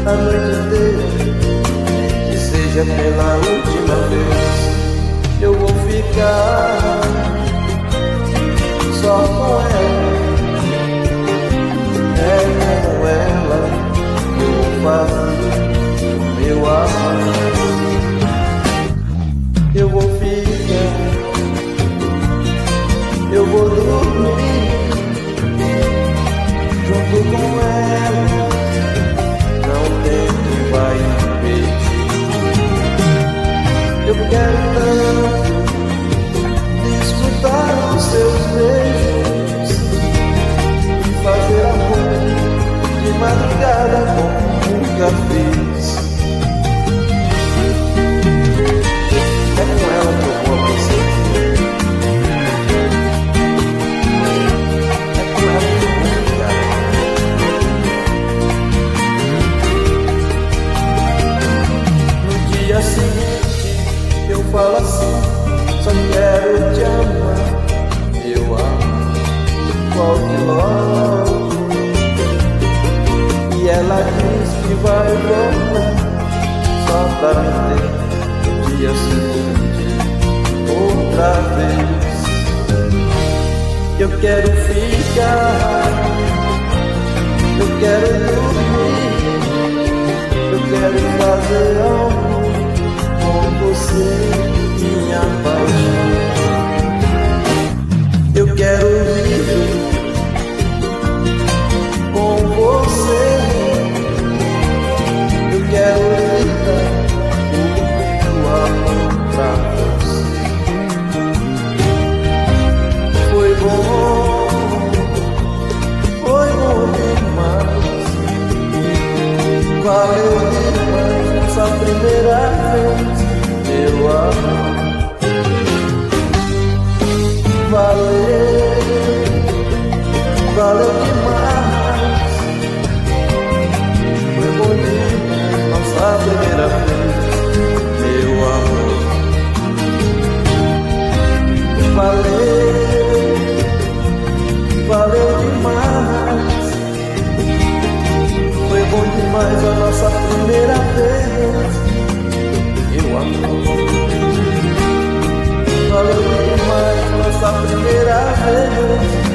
a noite inteira, que seja pela última vez. Eu vou ficar só com ela, é com ela que eu vou fazer o meu amor. Eu vou ficar, eu vou dormir junto com ela, não tem quem vai impedir. Eu quero tanto desfrutar os seus beijos e fazer amor de madrugada como nunca fiz. É com ela que eu vou acontecer. Dia seguinte eu falo assim: só quero te amar, eu amo, volte logo. E ela diz que vai voltar só pra me ter dia seguinte outra vez. Eu quero ficar, eu quero dormir, eu quero fazer amor com você, minha paixão. Eu quero viver com você, eu quero lhe dar o meu amor pra você. Foi bom demais, valeu demais essa primeira vez, meu amor. Valeu demais. Foi bom demais nossa primeira vez, meu amor. Valeu demais. Foi bom demais a nossa primeira vez, meu amor. Valeu demais nossa primeira vez.